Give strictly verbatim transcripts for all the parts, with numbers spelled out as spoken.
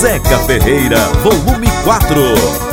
Zeca Ferreira, volume quatro.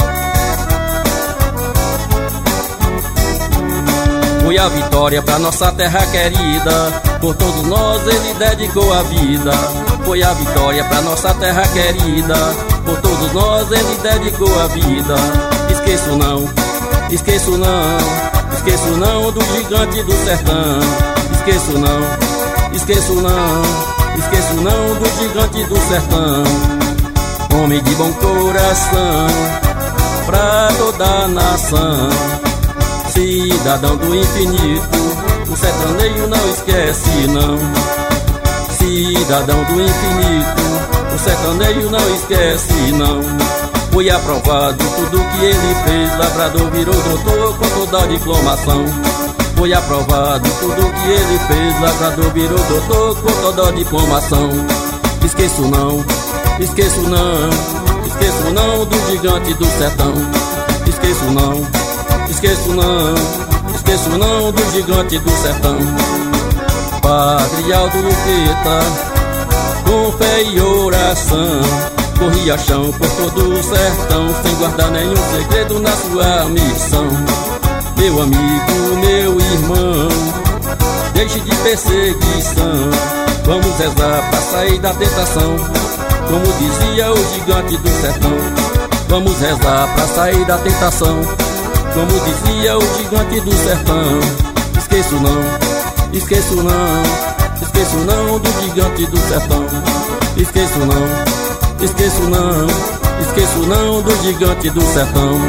Foi a vitória pra nossa terra querida, por todos nós ele dedicou a vida. Foi a vitória pra nossa terra querida, por todos nós ele dedicou a vida. Esqueço não, esqueço não, esqueço não do gigante do sertão. Esqueço não, esqueço não, esqueço não do gigante do sertão. Homem de bom coração, pra toda a nação. Cidadão do infinito, o sertanejo não esquece não. Cidadão do infinito, o sertanejo não esquece não. Foi aprovado tudo que ele fez, lavrador virou doutor com toda a diplomação. Foi aprovado tudo que ele fez, lavrador virou doutor com toda a diplomação. Esqueço não, esqueço não, esqueço não do gigante do sertão. Esqueço não, esqueço não, esqueço não do gigante do sertão. Padre Aldo Luqueta, com fé e oração, corria chão por todo o sertão, sem guardar nenhum segredo na sua missão. Meu amigo, meu irmão, deixe de perseguição, vamos rezar pra sair da tentação, como dizia o gigante do sertão. Vamos rezar pra sair da tentação, como dizia o gigante do sertão. Esqueço não, esqueço não, esqueço não do gigante do sertão. Esqueço não, esqueço não, esqueço não do gigante do sertão.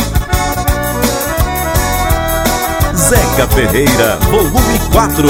Zeca Ferreira, volume quatro.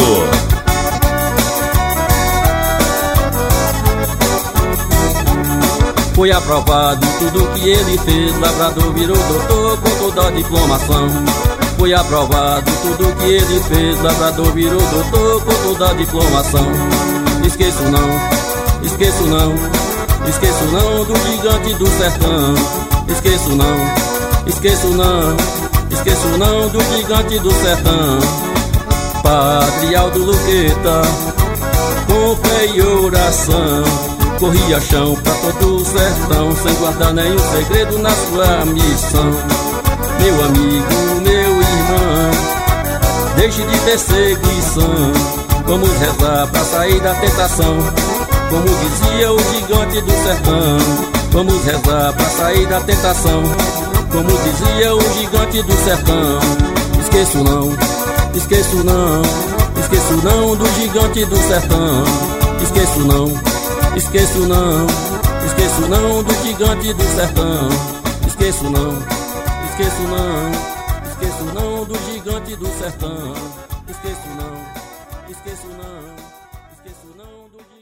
Foi aprovado tudo que ele fez, lavrador virou doutor com toda a diplomação. Foi aprovado tudo que ele fez, lavrador virou doutor com toda a diplomação. Esqueço não, esqueço não, esqueço não do gigante do sertão. Esqueço não, esqueço não, esqueço não do gigante do sertão. Padre Aldo Luqueta, com fé e oração, corria chão pra todo o sertão, sem guardar nenhum segredo na sua missão. Meu amigo, meu irmão, deixe de perseguição, vamos rezar pra sair da tentação, como dizia o gigante do sertão. Vamos rezar pra sair da tentação, como dizia o gigante do sertão. Esqueço não, esqueço não, esqueço não do gigante do sertão. Esqueço não, esqueço não, esqueço não do gigante do sertão. Esqueço não, esqueço não, esqueço não do gigante do sertão. Esqueço não, esqueço não, esqueço não do gigante.